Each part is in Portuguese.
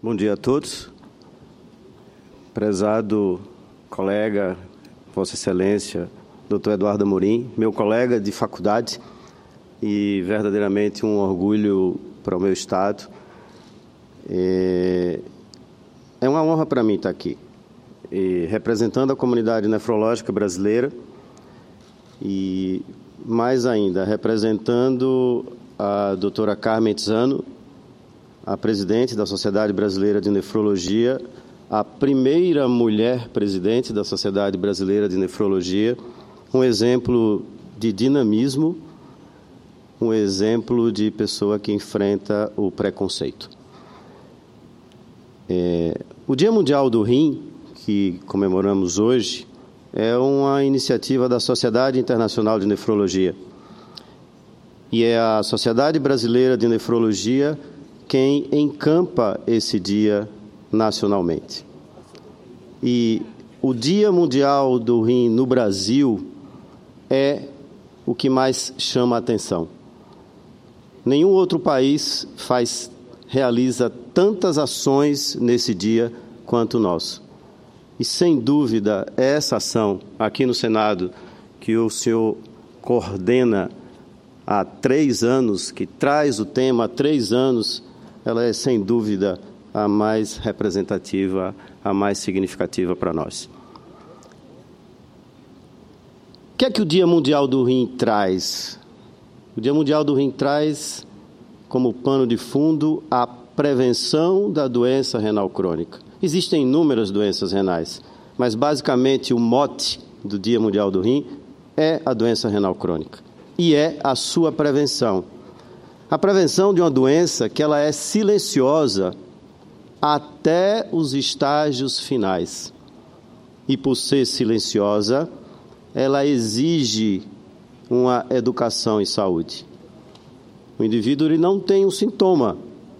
Bom dia a todos. Prezado colega, Vossa Excelência, Dr. Eduardo Amorim, meu colega de faculdade e verdadeiramente um orgulho para o meu Estado. É uma honra para mim estar aqui, representando a comunidade nefrológica brasileira e, mais ainda, representando a doutora Carmen Tzano, a presidente da Sociedade Brasileira de Nefrologia, a primeira mulher presidente da Sociedade Brasileira de Nefrologia, um exemplo de dinamismo, um exemplo de pessoa que enfrenta o preconceito. O Dia Mundial do Rim, que comemoramos hoje, é uma iniciativa da Sociedade Internacional de Nefrologia. E é a Sociedade Brasileira de Nefrologia quem encampa esse dia nacionalmente. E o Dia Mundial do Rim no Brasil é o que mais chama a atenção. Nenhum outro país realiza tantas ações nesse dia quanto o nosso. E, sem dúvida, essa ação aqui no Senado, que o senhor coordena há 3 anos, que traz o tema há 3 anos, ela é, sem dúvida, a mais representativa, a mais significativa para nós. O que é que o Dia Mundial do Rim traz? O Dia Mundial do Rim traz, como pano de fundo, a prevenção da doença renal crônica. Existem inúmeras doenças renais, mas, basicamente, o mote do Dia Mundial do Rim é a doença renal crônica e é a sua prevenção. A prevenção de uma doença que ela é silenciosa até os estágios finais. E, por ser silenciosa, ela exige uma educação em saúde. O indivíduo ele não tem um sintoma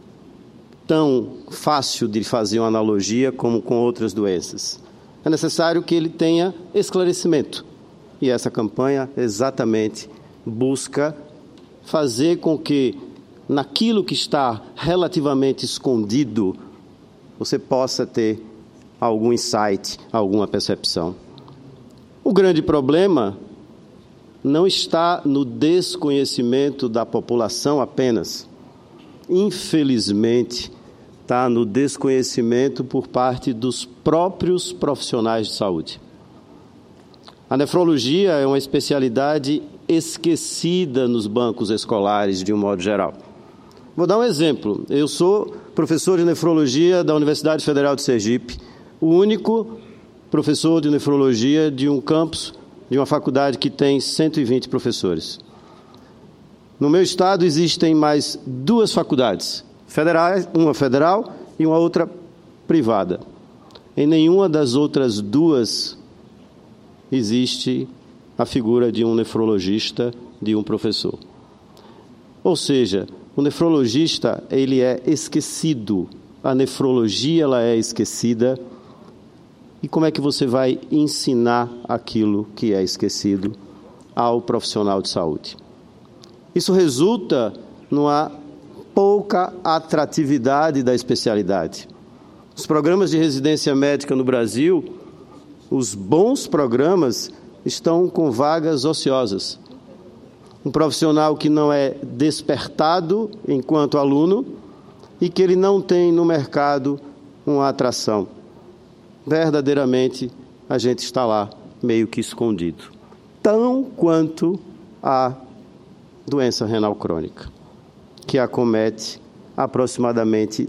tão fácil de fazer uma analogia como com outras doenças. É necessário que ele tenha esclarecimento. E essa campanha exatamente busca fazer com que, naquilo que está relativamente escondido, você possa ter algum insight, alguma percepção. O grande problema não está no desconhecimento da população apenas. Infelizmente, está no desconhecimento por parte dos próprios profissionais de saúde. A nefrologia é uma especialidade esquecida nos bancos escolares, de um modo geral. Vou dar um exemplo. Eu sou professor de nefrologia da Universidade Federal de Sergipe, o único professor de nefrologia de um campus, de uma faculdade que tem 120 professores. No meu estado existem mais 2 faculdades, federais, uma federal e uma outra privada. Em nenhuma das outras 2 existe a figura de um nefrologista, de um professor. Ou seja, o nefrologista ele é esquecido, a nefrologia ela é esquecida. E como é que você vai ensinar aquilo que é esquecido ao profissional de saúde? Isso resulta numa pouca atratividade da especialidade. Os programas de residência médica no Brasil, os bons programas, estão com vagas ociosas. Um profissional que não é despertado enquanto aluno e que ele não tem no mercado uma atração. Verdadeiramente, a gente está lá meio que escondido. Tão quanto a doença renal crônica, que acomete aproximadamente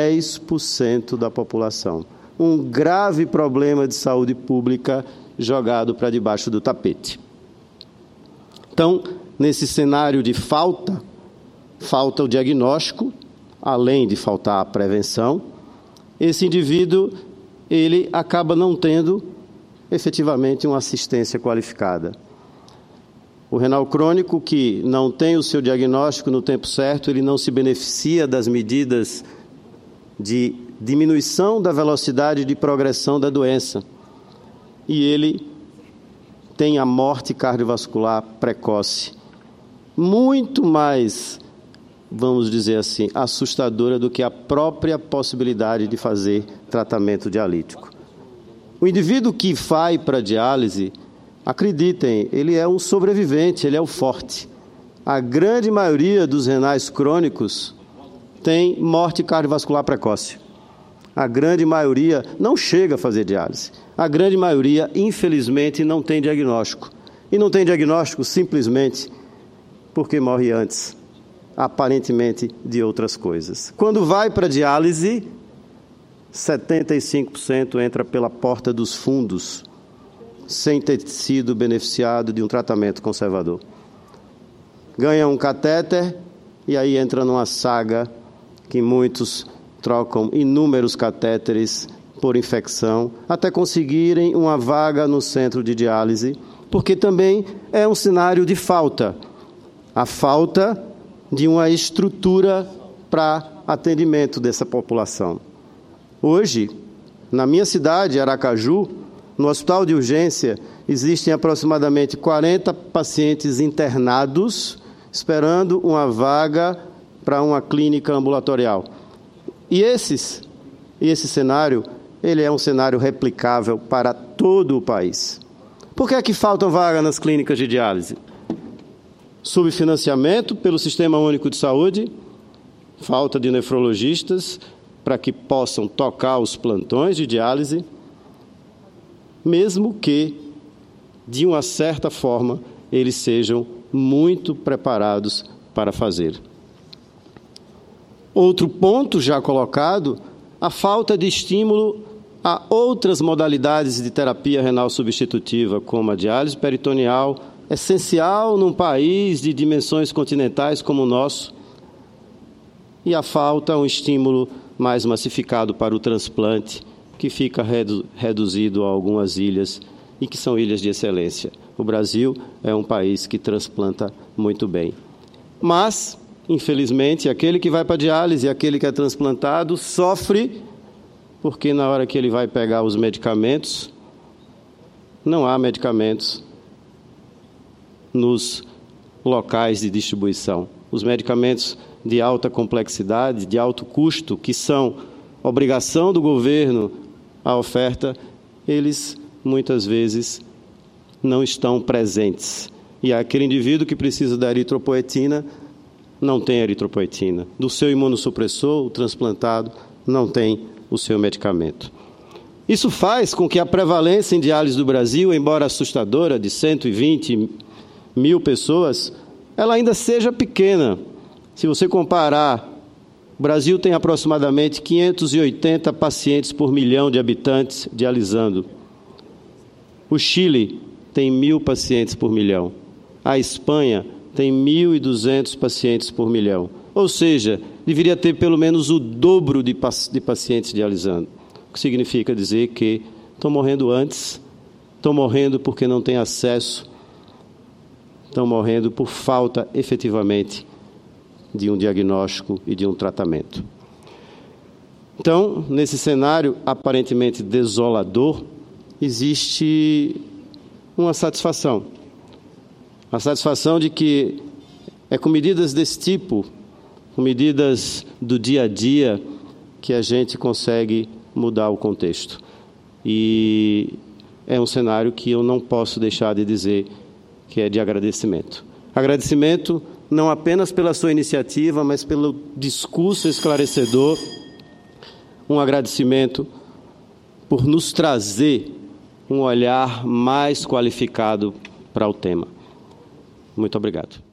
10% da população. Um grave problema de saúde pública jogado para debaixo do tapete. Então, nesse cenário de falta o diagnóstico, além de faltar a prevenção, esse indivíduo ele acaba não tendo efetivamente uma assistência qualificada. O renal crônico que não tem o seu diagnóstico no tempo certo, ele não se beneficia das medidas de diminuição da velocidade de progressão da doença. E ele tem a morte cardiovascular precoce, muito mais vamos dizer assim, assustadora do que a própria possibilidade de fazer tratamento dialítico. O indivíduo que vai para a diálise, acreditem, ele é um sobrevivente, ele é o forte. A grande maioria dos renais crônicos tem morte cardiovascular precoce. A grande maioria não chega a fazer diálise. A grande maioria, infelizmente, não tem diagnóstico. E não tem diagnóstico simplesmente porque morre antes, aparentemente, de outras coisas. Quando vai para a diálise, 75% entra pela porta dos fundos, sem ter sido beneficiado de um tratamento conservador. Ganha um catéter e aí entra numa saga que muitos trocam inúmeros catéteres por infecção, até conseguirem uma vaga no centro de diálise, porque também é um cenário de falta. A falta de uma estrutura para atendimento dessa população. Hoje, na minha cidade, Aracaju, no hospital de urgência, existem aproximadamente 40 pacientes internados esperando uma vaga para uma clínica ambulatorial. E esse cenário, ele é um cenário replicável para todo o país. Por que é que faltam vagas nas clínicas de diálise? Subfinanciamento pelo Sistema Único de Saúde, falta de nefrologistas para que possam tocar os plantões de diálise, mesmo que, de uma certa forma, eles sejam muito preparados para fazer. Outro ponto já colocado, a falta de estímulo a outras modalidades de terapia renal substitutiva, como a diálise peritoneal, essencial num país de dimensões continentais como o nosso, e a falta um estímulo mais massificado para o transplante, que fica reduzido a algumas ilhas e que são ilhas de excelência. O Brasil é um país que transplanta muito bem. Mas, infelizmente, aquele que vai para a diálise, aquele que é transplantado, sofre porque na hora que ele vai pegar os medicamentos, não há medicamentos nos locais de distribuição. Os medicamentos de alta complexidade, de alto custo, que são obrigação do governo, a oferta, eles muitas vezes não estão presentes. E aquele indivíduo que precisa da eritropoetina não tem eritropoetina. Do seu imunossupressor, o transplantado não tem o seu medicamento. Isso faz com que a prevalência em diálise do Brasil, embora assustadora, de 120 mil pessoas, ela ainda seja pequena. Se você comparar, o Brasil tem aproximadamente 580 pacientes por milhão de habitantes dialisando. O Chile tem 1.000 pacientes por milhão. A Espanha tem 1.200 pacientes por milhão. Ou seja, deveria ter pelo menos o dobro de pacientes dialisando. O que significa dizer que estão morrendo antes, estão morrendo porque não têm acesso, estão morrendo por falta, efetivamente, de um diagnóstico e de um tratamento. Então, nesse cenário aparentemente desolador, existe uma satisfação. A satisfação de que é com medidas desse tipo, com medidas do dia a dia, que a gente consegue mudar o contexto. E é um cenário que eu não posso deixar de dizer que é de agradecimento. Agradecimento não apenas pela sua iniciativa, mas pelo discurso esclarecedor. Um agradecimento por nos trazer um olhar mais qualificado para o tema. Muito obrigado.